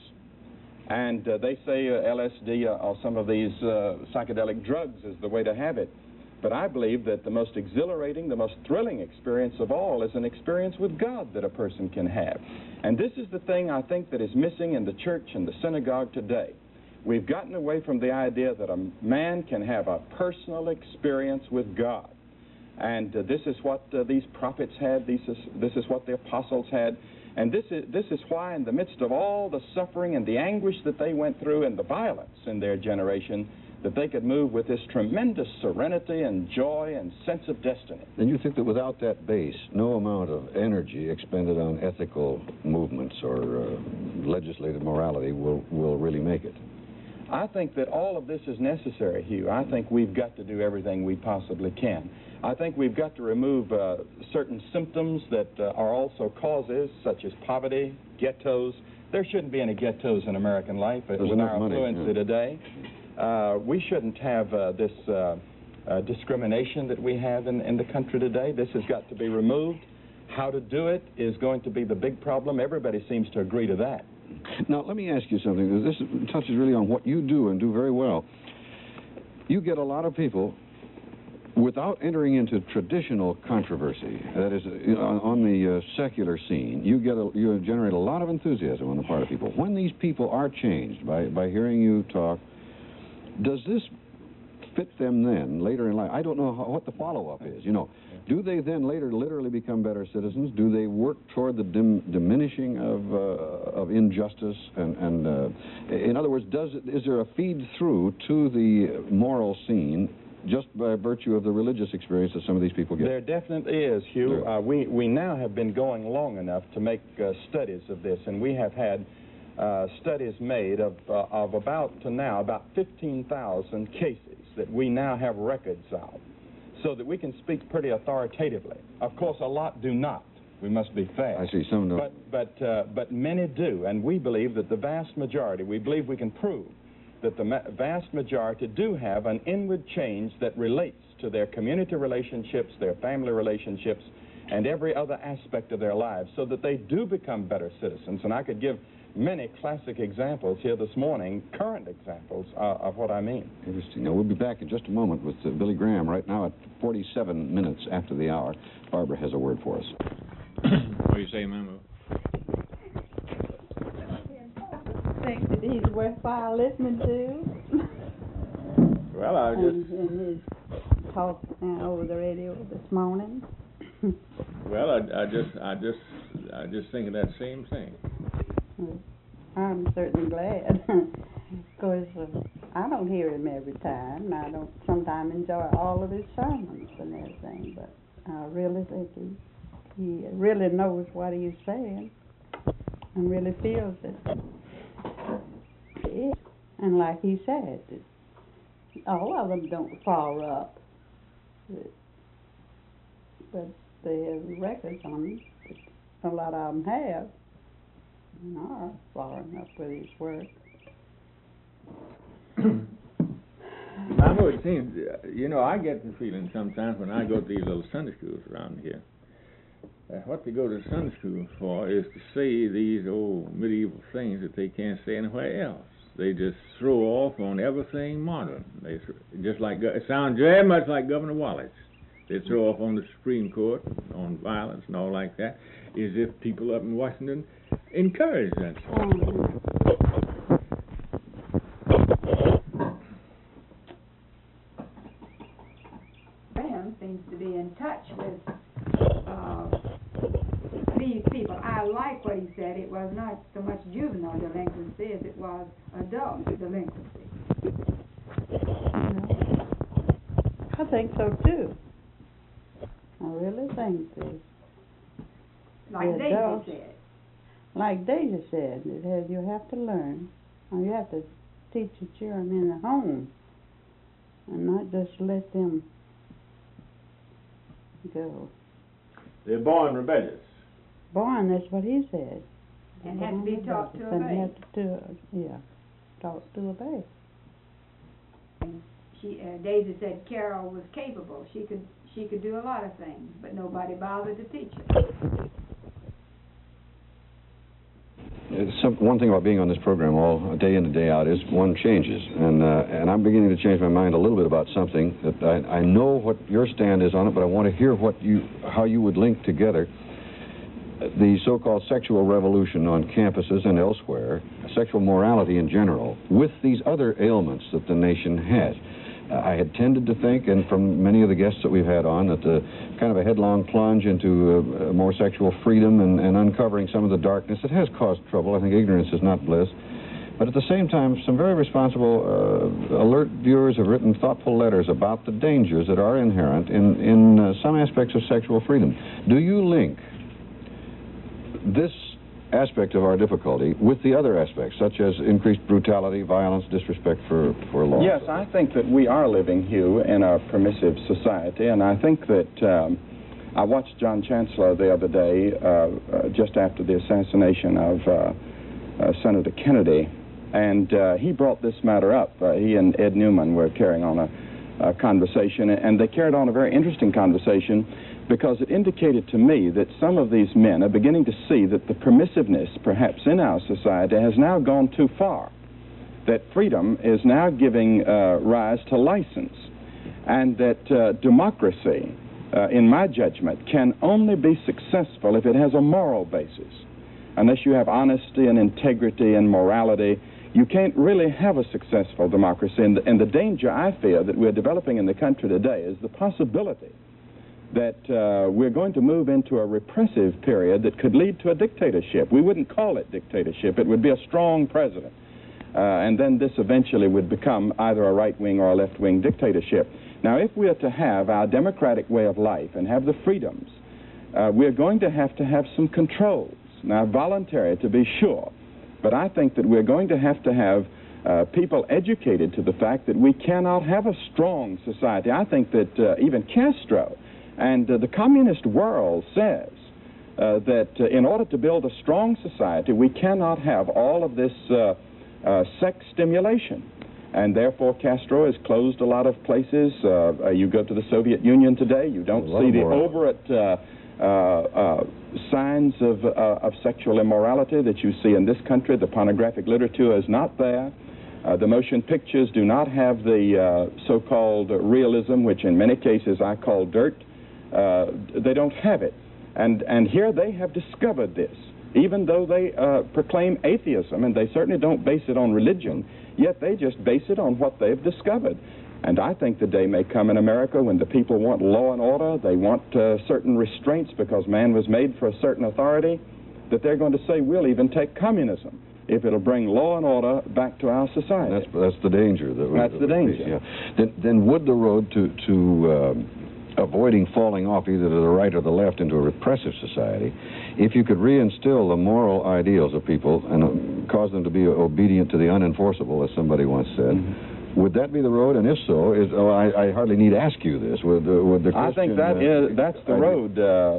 E: And they say LSD or some of these psychedelic drugs is the way to have it. But I believe that the most exhilarating, the most thrilling experience of all is an experience with God that a person can have. And this is the thing I think that is missing in the church and the synagogue today. We've gotten away from the idea that a man can have a personal experience with God. And this is what these prophets had. This is what the apostles had. And this is why, in the midst of all the suffering and the anguish that they went through and the violence in their generation, that they could move with this tremendous serenity and joy and sense of destiny.
F: And you think that without that base, no amount of energy expended on ethical movements or legislative morality will really make it?
E: I think that all of this is necessary, Hugh. I think we've got to do everything we possibly can. I think we've got to remove certain symptoms that are also causes, such as poverty, ghettos. There shouldn't be any ghettos in American life with our affluency today. We shouldn't have this discrimination that we have in the country today. This has got to be removed. How to do it is going to be the big problem. Everybody seems to agree to that.
F: Now, let me ask you something. This touches really on what you do and do very well. You get a lot of people, without entering into traditional controversy, that is, on the secular scene, you generate a lot of enthusiasm on the part of people. When these people are changed by hearing you talk, does this fit them then later in life? I don't know what the follow-up is. Do they then later literally become better citizens? Do they work toward the diminishing of injustice? And in other words, is there a feed through to the moral scene just by virtue of the religious experience that some of these people get?
E: There definitely is, Hugh. We now have been going long enough to make studies of this, and we have had studies made of about 15,000 cases that we now have records of, so that we can speak pretty authoritatively. Of course, a lot do not. We must be fair.
F: I see, some don't.
E: But many do, and we believe that the vast majority, we believe we can prove that the vast majority do have an inward change that relates to their community relationships, their family relationships, and every other aspect of their lives, so that they do become better citizens. And I could give many classic examples here this morning, current examples of what I mean.
F: Interesting. Now, we'll be back in just a moment with Billy Graham. Right now at 47 minutes after the hour, Barbara has a word for us.
A: What do you say, Mambo?
C: Think that he's worthwhile listening to.
A: Well, I just...
C: in his talk over the radio this morning.
A: Well, I just think of that same thing.
C: I'm certainly glad. Of course, I don't hear him every time, and I don't sometimes enjoy all of his sermons and everything, but I really think he really knows what he's saying and really feels it. Yeah. And like he said, all of them don't fall up, but they have records on them. A lot of them have and are following up with his work.
A: I know it seems, I get the feeling sometimes when I go to these little Sunday schools around here, what they go to Sunday school for is to say these old medieval things that they can't say anywhere else. They just throw off on everything modern. It sounds very much like Governor Wallace. They throw off on the Supreme Court, on violence and all like that, as if people up in Washington encourage that.
D: Graham seems to be in touch with these people. I like what he said. It was not so much juvenile delinquency as it was adult delinquency.
C: I think so too. I really think so.
D: Like Daisy said.
C: Like Daisy said, you have to learn, or you have to teach your children in the home, and not just let them go.
A: They're born rebellious.
C: Born, that's what he said.
D: And have to be taught to
C: and
D: obey.
C: have to, taught to obey.
D: And Daisy said Carol was capable. She could do a lot of things, but nobody bothered to teach her.
F: One thing about being on this program all day in and day out is one changes, and I'm beginning to change my mind a little bit about something that I know what your stand is on it, but I want to hear how you would link together the so-called sexual revolution on campuses and elsewhere, sexual morality in general, with these other ailments that the nation has. I had tended to think, and from many of the guests that we've had on, that the kind of a headlong plunge into more sexual freedom and uncovering some of the darkness that has caused trouble. I think ignorance is not bliss. But at the same time, some very responsible, alert viewers have written thoughtful letters about the dangers that are inherent in some aspects of sexual freedom. Do you link this aspect of our difficulty with the other aspects, such as increased brutality, violence, disrespect for law?
E: Yes, I think that we are living, Hugh, in a permissive society, and I think that I watched John Chancellor the other day, just after the assassination of Senator Kennedy, and he brought this matter up. He and Ed Newman were carrying on a conversation, and they carried on a very interesting conversation, because it indicated to me that some of these men are beginning to see that the permissiveness, perhaps in our society, has now gone too far, that freedom is now giving rise to license, and that democracy, in my judgment, can only be successful if it has a moral basis. Unless you have honesty and integrity and morality, you can't really have a successful democracy. And the danger I fear that we're developing in the country today is the possibility that we're going to move into a repressive period that could lead to a dictatorship. We wouldn't call it dictatorship. It would be a strong president. And then this eventually would become either a right-wing or a left-wing dictatorship. Now, if we are to have our democratic way of life and have the freedoms, we're going to have some controls. Now, voluntary to be sure, but I think that we're going to have people educated to the fact that we cannot have a strong society. I think that even Castro and the communist world says that in order to build a strong society, we cannot have all of this sex stimulation. And therefore, Castro has closed a lot of places. You go to the Soviet Union today, you don't see the overt signs of sexual immorality that you see in this country. The pornographic literature is not there. The motion pictures do not have the so-called realism, which in many cases I call dirt. They don't have it. And here they have discovered this. Even though they proclaim atheism, and they certainly don't base it on religion, yet they just base it on what they've discovered. And I think the day may come in America when the people want law and order, they want certain restraints because man was made for a certain authority, that they're going to say, we'll even take communism. if it'll bring law and order back to our society.
F: That's the danger.
E: That's the danger.
F: Yeah. Then would the road to avoiding falling off either to the right or the left into a repressive society, if you could reinstill the moral ideals of people and cause them to be obedient to the unenforceable, as somebody once said, would that be the road? And if so, I hardly need to ask you this. Would the Christian,
E: I think that's the road,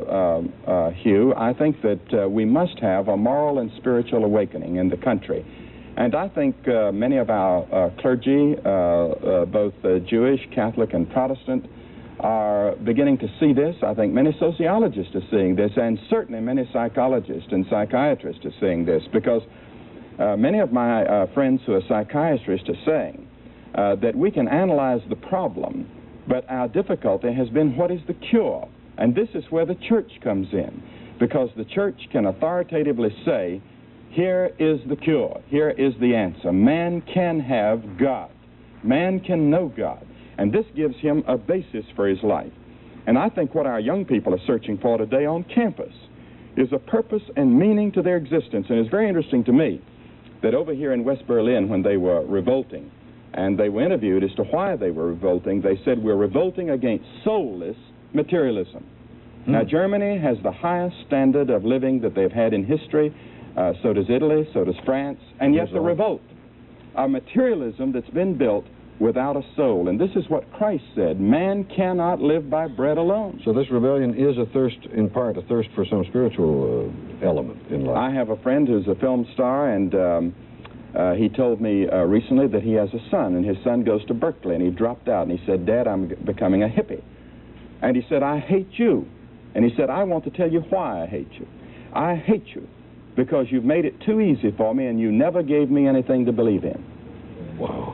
E: Hugh. I think that we must have a moral and spiritual awakening in the country. And I think many of our clergy, both Jewish, Catholic, and Protestant, are beginning to see this. I think many sociologists are seeing this, and certainly many psychologists and psychiatrists are seeing this, because many of my friends who are psychiatrists are saying that we can analyze the problem, but our difficulty has been what is the cure. And this is where the church comes in, because the church can authoritatively say, here is the cure, here is the answer. Man can have God. Man can know God. And this gives him a basis for his life. And I think what our young people are searching for today on campus is a purpose and meaning to their existence. And it's very interesting to me that over here in West Berlin, when they were revolting, and they were interviewed as to why they were revolting, they said, we're revolting against soulless materialism. Now, Germany has the highest standard of living that they've had in history. So does Italy, so does France. And yet the revolt, a materialism that's been built without a soul. And this is what Christ said, man cannot live by bread alone.
F: So this rebellion is a thirst, in part, a thirst for some spiritual element in life.
E: I have a friend who's a film star, and he told me recently that he has a son, and his son goes to Berkeley, and he dropped out, and he said, Dad, I'm becoming a hippie. And he said, I hate you. And he said, I want to tell you why I hate you. I hate you because you've made it too easy for me, and you never gave me anything to believe in.
F: Wow.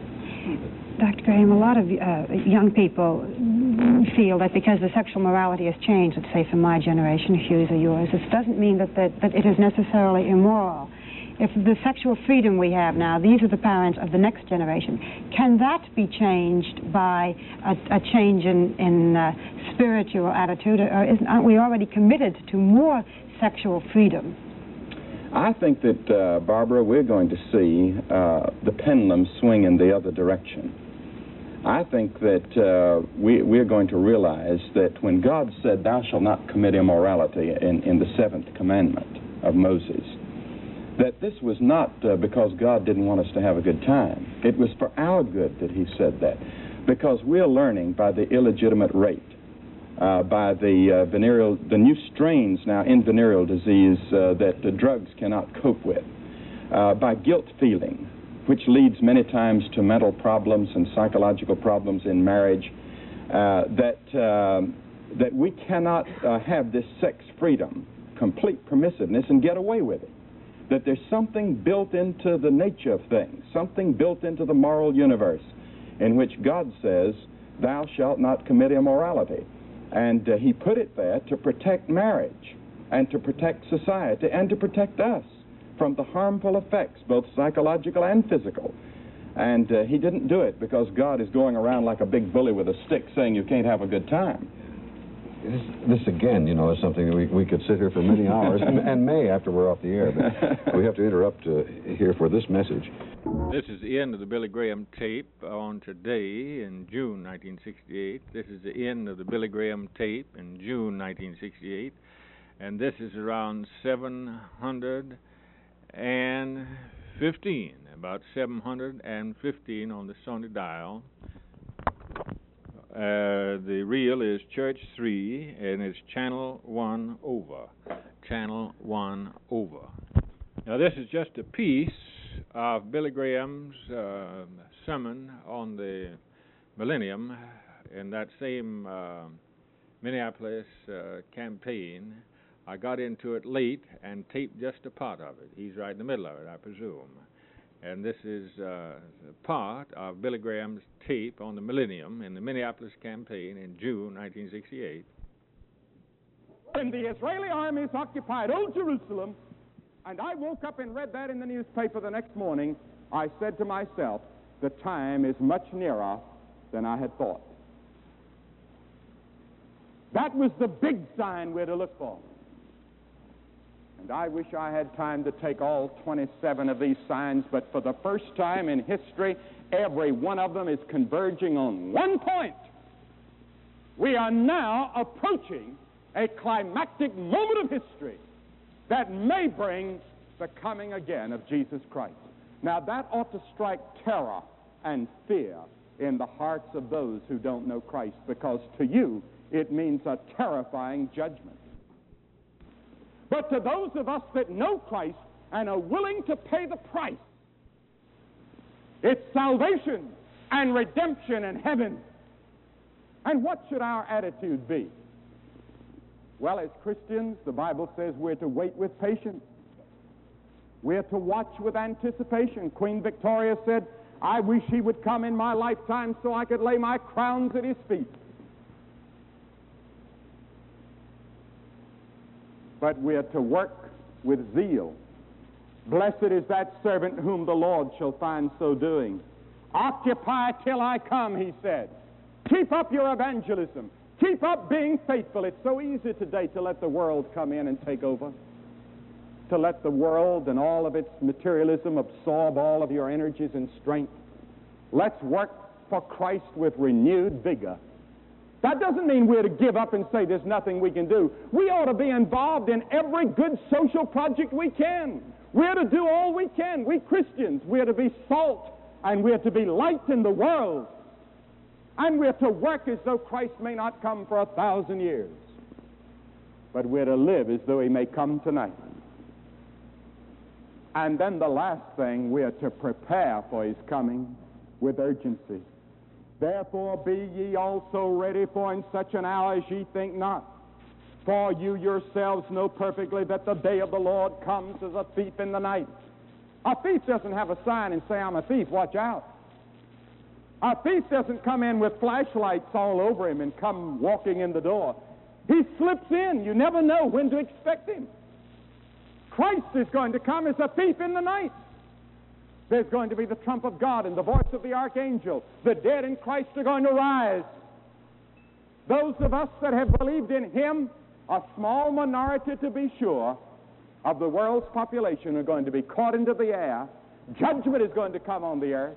G: Dr. Graham, a lot of young people feel that because the sexual morality has changed, let's say from my generation, Hugh's or yours, it doesn't mean that it is necessarily immoral. If the sexual freedom we have now, these are the parents of the next generation, can that be changed by a change in spiritual attitude, or aren't we already committed to more sexual freedom?
E: I think that, Barbara, we're going to see the pendulum swing in the other direction. I think that we're going to realize that when God said, thou shalt not commit immorality in the 7th commandment of Moses, that this was not because God didn't want us to have a good time. It was for our good that he said that, because we're learning by the illegitimate rate, by the new strains now in venereal disease that the drugs cannot cope with, by guilt feeling, which leads many times to mental problems and psychological problems in marriage, that we cannot have this sex freedom, complete permissiveness, and get away with it. That there's something built into the nature of things, something built into the moral universe, in which God says, thou shalt not commit immorality. And he put it there to protect marriage, and to protect society, and to protect us from the harmful effects, both psychological and physical. And he didn't do it because God is going around like a big bully with a stick saying you can't have a good time.
F: This again, you know, is something that we could sit here for many hours, and may after we're off the air, but we have to interrupt here for this message.
A: This is the end of the Billy Graham tape on today in June 1968. This is the end of the Billy Graham tape in June 1968. And this is around 715, about 715 on the Sony dial. The reel is Church 3, and it's channel 1 over. Channel 1 over. Now, this is just a piece of Billy Graham's sermon on the millennium in that same Minneapolis campaign. I got into it late and taped just a part of it. He's right in the middle of it, I presume. And this is part of Billy Graham's tape on the millennium in the Minneapolis campaign in June 1968.
B: When the Israeli armies occupied Old Jerusalem, and I woke up and read that in the newspaper the next morning, I said to myself, the time is much nearer than I had thought. That was the big sign we're to look for. And I wish I had time to take all 27 of these signs, but for the first time in history, every one of them is converging on one point. We are now approaching a climactic moment of history that may bring the coming again of Jesus Christ. Now that ought to strike terror and fear in the hearts of those who don't know Christ, because to you it means a terrifying judgment. But to those of us that know Christ and are willing to pay the price, it's salvation and redemption and heaven. And what should our attitude be? Well, as Christians, the Bible says we're to wait with patience. We're to watch with anticipation. Queen Victoria said, I wish he would come in my lifetime so I could lay my crowns at his feet. But we're to work with zeal. Blessed is that servant whom the Lord shall find so doing. Occupy till I come, he said. Keep up your evangelism. Keep up being faithful. It's so easy today to let the world come in and take over. To let the world and all of its materialism absorb all of your energies and strength. Let's work for Christ with renewed vigor. That doesn't mean we're to give up and say there's nothing we can do. We ought to be involved in every good social project we can. We're to do all we can. We Christians, we're to be salt and we're to be light in the world. And we're to work as though Christ may not come for 1,000 years. But we're to live as though he may come tonight. And then the last thing, we are to prepare for his coming with urgency. Therefore be ye also ready, for in such an hour as ye think not. For you yourselves know perfectly that the day of the Lord comes as a thief in the night. A thief doesn't have a sign and say, I'm a thief, watch out. A thief doesn't come in with flashlights all over him and come walking in the door. He slips in. You never know when to expect him. Christ is going to come as a thief in the night. There's going to be the trump of God and the voice of the archangel. The dead in Christ are going to rise. Those of us that have believed in him, a small minority to be sure, of the world's population are going to be caught into the air. Judgment is going to come on the earth.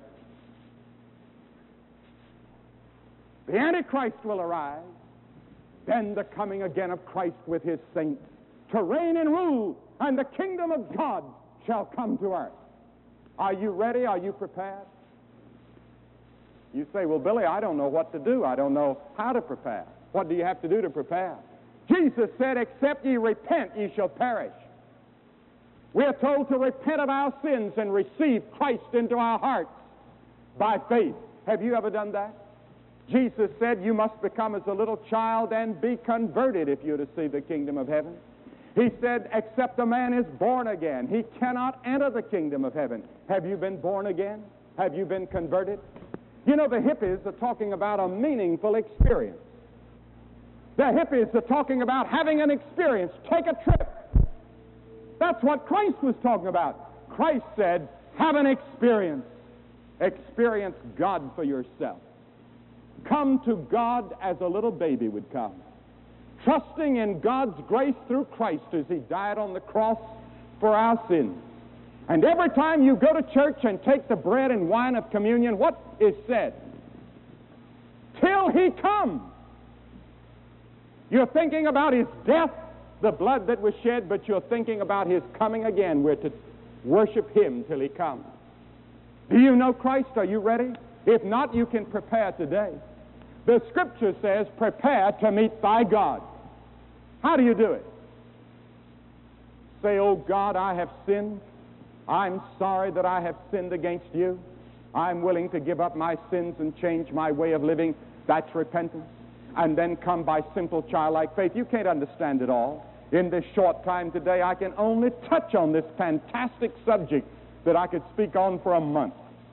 B: The Antichrist will arise. Then the coming again of Christ with his saints to reign and rule, and the kingdom of God shall come to earth. Are you ready? Are you prepared? You say, well, Billy, I don't know what to do. I don't know how to prepare. What do you have to do to prepare? Jesus said, except ye repent, ye shall perish. We are told to repent of our sins and receive Christ into our hearts by faith. Have you ever done that? Jesus said, you must become as a little child and be converted if you're to see the kingdom of heaven. He said, except a man is born again, he cannot enter the kingdom of heaven. Have you been born again? Have you been converted? You know, the hippies are talking about a meaningful experience. The hippies are talking about having an experience. Take a trip. That's what Christ was talking about. Christ said, have an experience. Experience God for yourself. Come to God as a little baby would come, trusting in God's grace through Christ as he died on the cross for our sins. And every time you go to church and take the bread and wine of communion, what is said? Till he comes. You're thinking about his death, the blood that was shed, but you're thinking about his coming again. We're to worship him till he comes. Do you know Christ? Are you ready? If not, you can prepare today. The Scripture says, prepare to meet thy God. How do you do it? Say, oh God, I have sinned. I'm sorry that I have sinned against you. I'm willing to give up my sins and change my way of living. That's repentance. And then come by simple childlike faith. You can't understand it all. In this short time today, I can only touch on this fantastic subject that I could speak on for a month.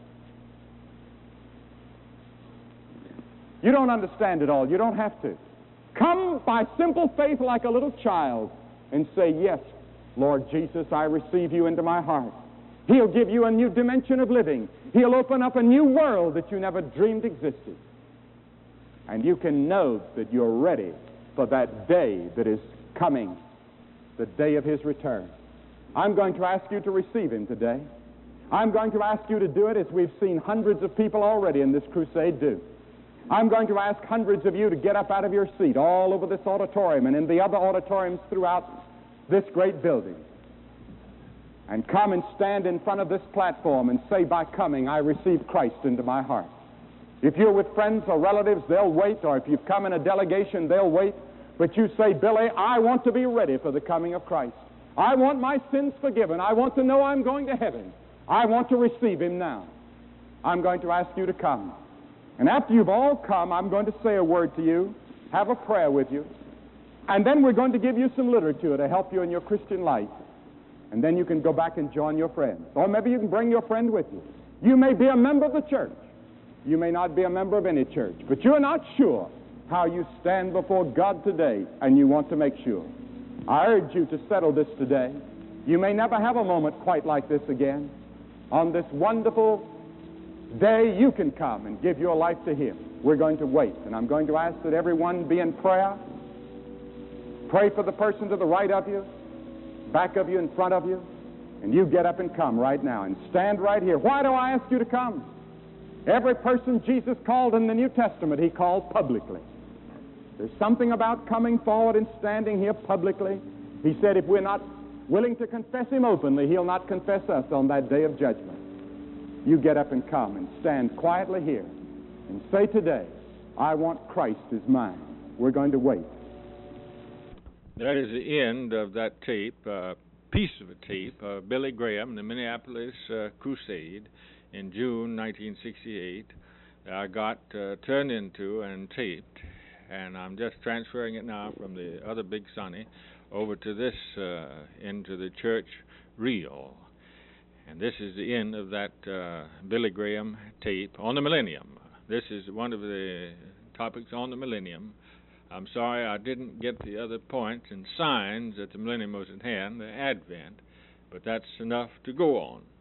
B: You don't understand it all. You don't have to. Come by simple faith like a little child and say, yes, Lord Jesus, I receive you into my heart. He'll give you a new dimension of living. He'll open up a new world that you never dreamed existed. And you can know that you're ready for that day that is coming the day of his return. I'm going to ask you to receive him today. I'm going to ask you to do it as we've seen hundreds of people already in this crusade do. I'm going to ask hundreds of you to get up out of your seat all over this auditorium and in the other auditoriums throughout this great building and come and stand in front of this platform and say, by coming, I receive Christ into my heart. If you're with friends or relatives, they'll wait, or if you've come in a delegation, they'll wait. But you say, Billy, I want to be ready for the coming of Christ. I want my sins forgiven. I want to know I'm going to heaven. I want to receive him now. I'm going to ask you to come. And after you've all come, I'm going to say a word to you, have a prayer with you, and then we're going to give you some literature to help you in your Christian life. And then you can go back and join your friends. Or maybe you can bring your friend with you. You may be a member of the church. You may not be a member of any church, but you're not sure how you stand before God today, and you want to make sure. I urge you to settle this today. You may never have a moment quite like this again. On this wonderful day, you can come and give your life to him. We're going to wait, and I'm going to ask that everyone be in prayer. Pray for the person to the right of you, back of you, in front of you, and you get up and come right now and stand right here. Why do I ask you to come? Every person Jesus called in the New Testament, he called publicly. There's something about coming forward and standing here publicly. He said if we're not willing to confess him openly, he'll not confess us on that day of judgment. You get up and come and stand quietly here and say today, I want Christ as mine. We're going to wait.
A: That is the end of that tape, piece of a tape, Billy Graham, the Minneapolis Crusade in June 1968. I got turned into and taped, and I'm just transferring it now from the other Big Sonny over to this, into the church reel. And this is the end of that Billy Graham tape on the millennium. This is one of the topics on the millennium. I'm sorry I didn't get the other points and signs that the millennium was at hand, the Advent, but that's enough to go on.